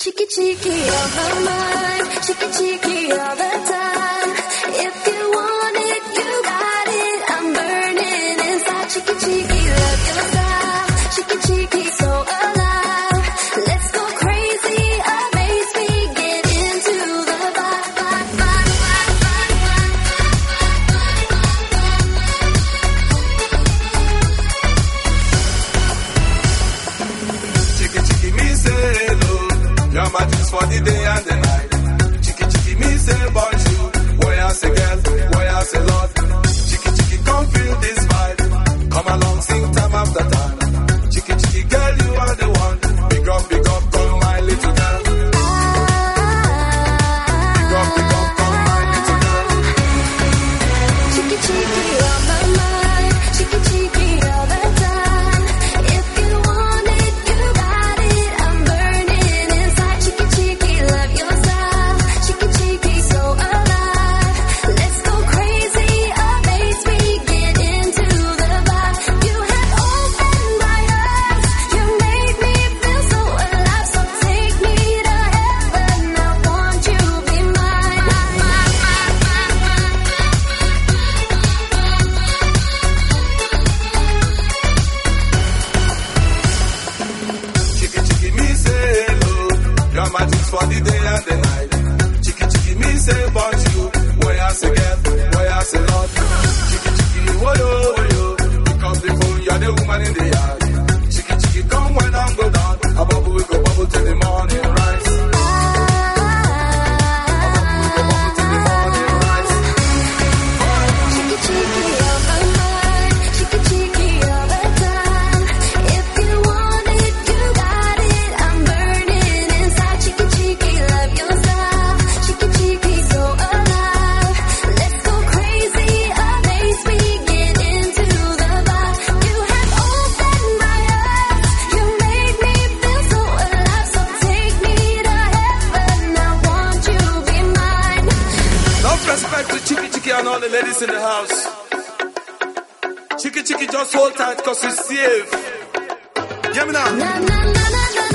Cheeky, cheeky, on my mind. Cheeky, cheeky, all the time. If you want it, you got it. I'm burning inside. Cheeky, cheeky, love your style. Cheeky, cheeky, so alive. Let's go crazy, amaze me. Get into the vibe, vibe, vibe, vibe. Cheeky, cheeky, me say hello. You're my juice for the day and the night. Chicky, chicky, me say bonjour. Boy, I say girl, boy, I say lord. Chicky, chicky, come feel this vibe. Come along, sing time after time. Chicky, chicky, girl, you are the one. Big up, come my little girl. Big up, come my little girl. cheeky, cheeky, on my mind. Cheeky, cheeky, all the time. If you want it, you got it. I'm burning inside. Cheeky, cheeky, love your style. Cheeky, cheeky, so alive. Let's go crazy, amaze me. Get into the vibe. You have opened my eyes. You made me feel so alive. So take me to heaven. I want you to be mine. Chicky, chicky, me say hello. You're my juice for the day and the night. Chicky, chicky, me say bonjour. Boy, I say girl, boy, I say lord. Chicky, chicky, woyo, woyo. Pick up the phone, you're the woman in the yard. Chicky, chicky, come when I'm go down. A bubble, we go bubble till the morning rise. A bubble, we go bubble till the morning rise. Cheeky, cheeky, on my mind. Cheeky, cheeky, all the time. If you want it, you got it. I'm burning inside. Cheeky, cheeky, love your style. Cheeky, cheeky, so alive. Let's go crazy, amaze me. Get into the vibe. You have opened my eyes. You made me feel so alive. So take me to heaven. I want you to be mine. Enough respect to Chicky, chicky, and all the ladies in the house. Chicky, chicky, just hold tight, cause we're safe. Get me now. Na na na na na.